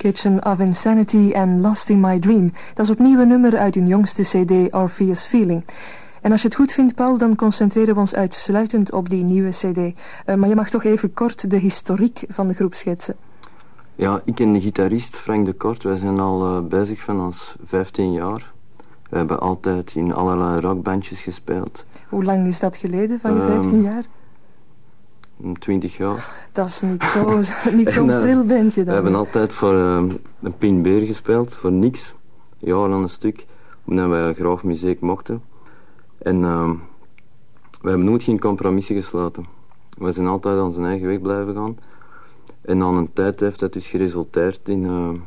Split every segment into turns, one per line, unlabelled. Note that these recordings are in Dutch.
Kitchen of Insanity en Lost in My Dream. Dat is opnieuw een nummer uit hun jongste cd Orpheus Feeling. En als je het goed vindt, Paul, dan concentreren we ons uitsluitend op die nieuwe cd. Maar je mag toch even kort de historiek van de groep schetsen.
Ja, ik en de gitarist Frank de Kort, wij zijn al bezig van ons 15 jaar. We hebben altijd in allerlei rockbandjes gespeeld.
Hoe lang is dat geleden, van je 15 jaar?
20 jaar.
Dat is niet zo'n pril bandje dan.
We hebben altijd voor een Pin Beer gespeeld, voor niks. Jaren aan een stuk, omdat wij graag muziek mochten. En we hebben nooit geen compromissen gesloten. We zijn altijd aan onze eigen weg blijven gaan. En na een tijd heeft dat dus geresulteerd in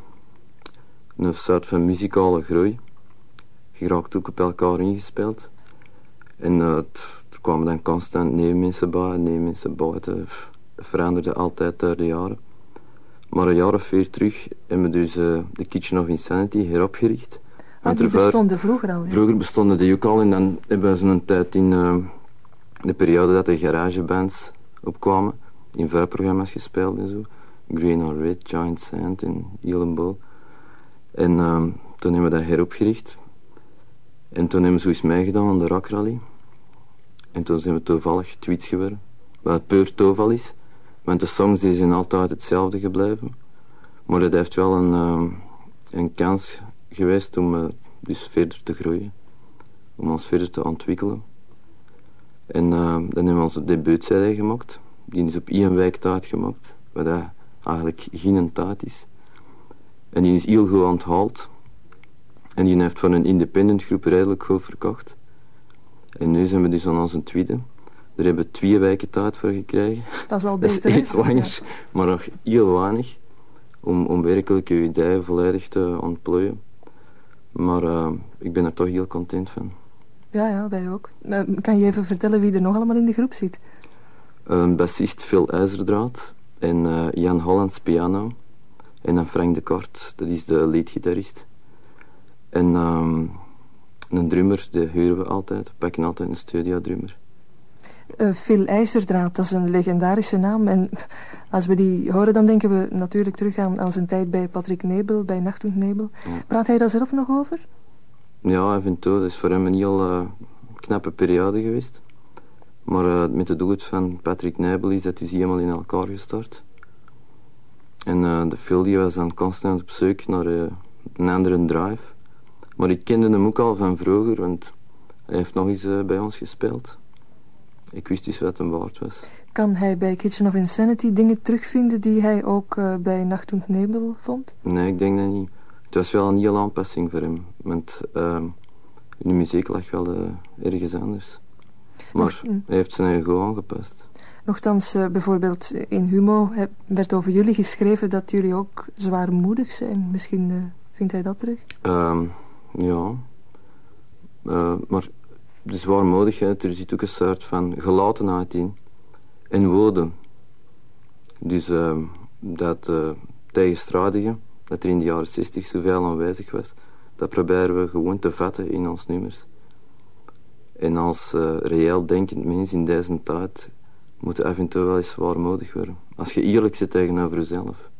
een soort van muzikale groei. Je raakt ook op elkaar ingespeeld. En er kwamen dan constant nieuwe mensen buiten. Dat veranderde altijd door de jaren. Maar een jaar of 4 terug hebben we dus de Kitchen of Insanity heropgericht.
Die bestonden vroeger al?
Vroeger bestonden die ook al. En dan hebben we zo'n tijd in de periode dat de garagebands opkwamen. In vuurprogramma's gespeeld en zo. Green or Red, Giant Sand en Heel Bowl. En toen hebben we dat heropgericht. En toen hebben we zoiets meegedaan aan de Rock Rally. En toen zijn we toevallig tweets geworden. Wat puur toeval is. Want de songs die zijn altijd hetzelfde gebleven. Maar het heeft wel een kans geweest om dus verder te groeien. Om ons verder te ontwikkelen. En dan hebben we onze debuut-CD gemaakt. Die is op 1 week tijd gemaakt. Wat dat eigenlijk geen tijd is. En die is heel goed onthaald. En die heeft voor een independent groep redelijk goed verkocht. En nu zijn we dus aan onze tweede. Daar hebben we 2 weken tijd voor gekregen.
Dat is al beter.
Dat is iets langer, maar nog heel weinig. Om werkelijk je ideeën volledig te ontplooien. Maar ik ben er toch heel content van.
Ja, wij ook. Kan je even vertellen wie er nog allemaal in de groep zit?
Bassist Phil IJzerdraad. En Jan Hollands piano. En dan Frank de Kort, dat is de leadgitarist. En een drummer, die huren we altijd. We pakken altijd een studiodrummer.
Phil IJzerdraad, dat is een legendarische naam. En als we die horen, dan denken we natuurlijk terug aan zijn tijd bij Patrick Nebel, bij Nachtund Nebel. Ja. Praat hij daar zelf nog over?
Ja, af en toe. Dat is voor hem een heel knappe periode geweest. Maar met de dood van Patrick Nebel is dat dus helemaal in elkaar gestort. En de Phil die was dan constant op zoek naar een andere drive. Maar ik kende hem ook al van vroeger, want hij heeft nog eens bij ons gespeeld. Ik wist dus wat hem waard was.
Kan hij bij Kitchen of Insanity dingen terugvinden die hij ook bij Nacht und Nebel vond?
Nee, ik denk dat niet. Het was wel een heel aanpassing voor hem. Want de muziek lag wel ergens anders. Maar hij heeft zijn eigen aangepast. Nochtans,
bijvoorbeeld in Humo werd over jullie geschreven dat jullie ook zwaarmoedig zijn. Misschien vindt hij dat terug?
Ja. Maar de zwaarmoedigheid, er zit ook een soort van gelatenheid in. En woede. Dus dat tegenstrijdige, dat er in de jaren 60 zoveel aanwezig was, dat proberen we gewoon te vatten in ons nummers. En als reëel denkend mens in deze tijd moet je af en toe wel eens zwaarmoedig worden. Als je eerlijk zit tegenover jezelf.